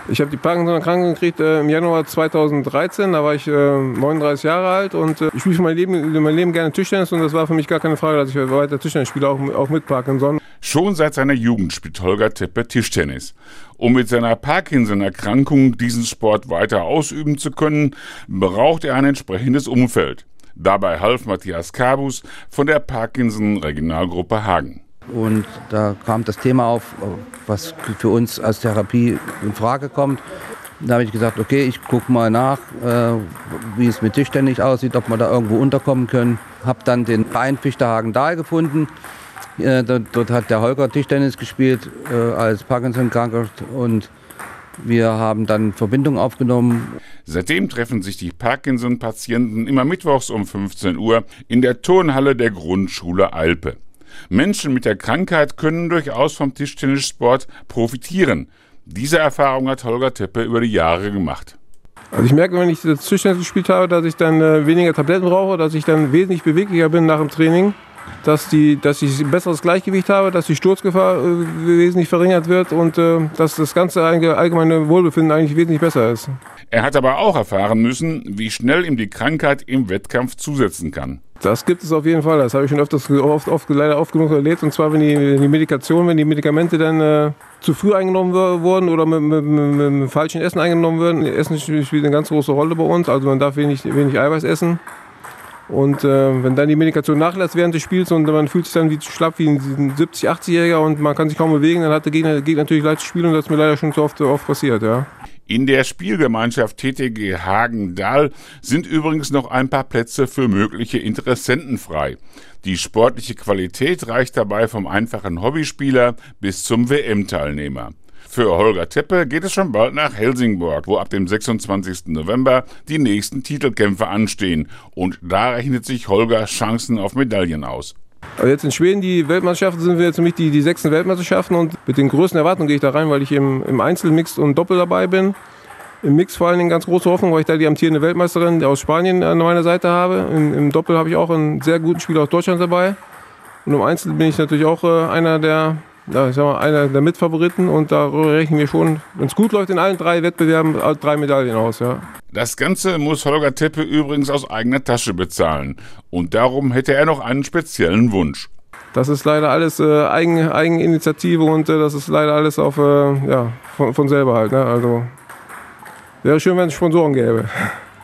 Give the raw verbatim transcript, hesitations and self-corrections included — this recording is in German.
Ich habe die Parkinson-Erkrankung gekriegt äh, im Januar zweitausenddreizehn, da war ich äh, neununddreißig Jahre alt und äh, ich spiele mein Leben, mein Leben gerne Tischtennis und das war für mich gar keine Frage, dass ich weiter Tischtennis spiele, auch, auch mit Parkinson. Schon seit seiner Jugend spielt Holger Tepe Tischtennis. Um mit seiner Parkinson-Erkrankung diesen Sport weiter ausüben zu können, braucht er ein entsprechendes Umfeld. Dabei half Matthias Kabus von der Parkinson-Regionalgruppe Hagen. Und da kam das Thema auf, was für uns als Therapie in Frage kommt. Da habe ich gesagt, okay, ich gucke mal nach, äh, wie es mit Tischtennis aussieht, ob wir da irgendwo unterkommen können. Habe dann den Verein Fichterhagen-Dahl gefunden. Äh, dort, dort hat der Holger Tischtennis gespielt äh, als Parkinson-Kranker und wir haben dann Verbindung aufgenommen. Seitdem treffen sich die Parkinson-Patienten immer mittwochs um fünfzehn Uhr in der Turnhalle der Grundschule Alpe. Menschen mit der Krankheit können durchaus vom Tischtennissport profitieren. Diese Erfahrung hat Holger Tepe über die Jahre gemacht. Also ich merke, wenn ich das Tischtennis gespielt habe, dass ich dann äh, weniger Tabletten brauche, dass ich dann wesentlich beweglicher bin nach dem Training, dass, die, dass ich ein besseres Gleichgewicht habe, dass die Sturzgefahr äh, wesentlich verringert wird und äh, dass das ganze allgemeine Wohlbefinden eigentlich wesentlich besser ist. Er hat aber auch erfahren müssen, wie schnell ihm die Krankheit im Wettkampf zusetzen kann. Das gibt es auf jeden Fall. Das habe ich schon öfters, oft, oft, leider oft genug erlebt. Und zwar, wenn die, die Medikation, wenn die Medikamente dann äh, zu früh eingenommen wurden oder mit, mit, mit, mit falschen Essen eingenommen werden. Essen spielt eine ganz große Rolle bei uns. Also man darf wenig, wenig Eiweiß essen. Und äh, wenn dann die Medikation nachlässt während des Spiels und man fühlt sich dann wie schlapp wie ein siebzig-, achtzigjähriger und man kann sich kaum bewegen, dann hat der Gegner, der Gegner natürlich leicht zu spielen und das ist mir leider schon so oft, oft passiert. Ja. In der Spielgemeinschaft T T G Hagen-Dahl sind übrigens noch ein paar Plätze für mögliche Interessenten frei. Die sportliche Qualität reicht dabei vom einfachen Hobbyspieler bis zum W M-Teilnehmer. Für Holger Tepe geht es schon bald nach Helsingborg, wo ab dem sechsundzwanzigsten November die nächsten Titelkämpfe anstehen. Und da rechnet sich Holger Chancen auf Medaillen aus. Aber jetzt in Schweden, die Weltmeisterschaften, sind wir jetzt für mich die, die sechsten Weltmeisterschaften und mit den größten Erwartungen gehe ich da rein, weil ich im, im Einzel, Mixed und Doppel dabei bin. Im Mix vor allen Dingen ganz große Hoffnung, weil ich da die amtierende Weltmeisterin aus Spanien an meiner Seite habe. Im, im Doppel habe ich auch einen sehr guten Spieler aus Deutschland dabei. Und im Einzel bin ich natürlich auch äh, einer der, ja, ich sag mal, einer der Mitfavoriten und da rechnen wir schon, wenn es gut läuft, in allen drei Wettbewerben drei Medaillen aus. Ja. Das Ganze muss Holger Tepe übrigens aus eigener Tasche bezahlen. Und darum hätte er noch einen speziellen Wunsch. Das ist leider alles äh, Eigen, Eigeninitiative und äh, das ist leider alles auf, äh, ja, von, von selber halt. Ne? Also wäre schön, wenn es Sponsoren gäbe.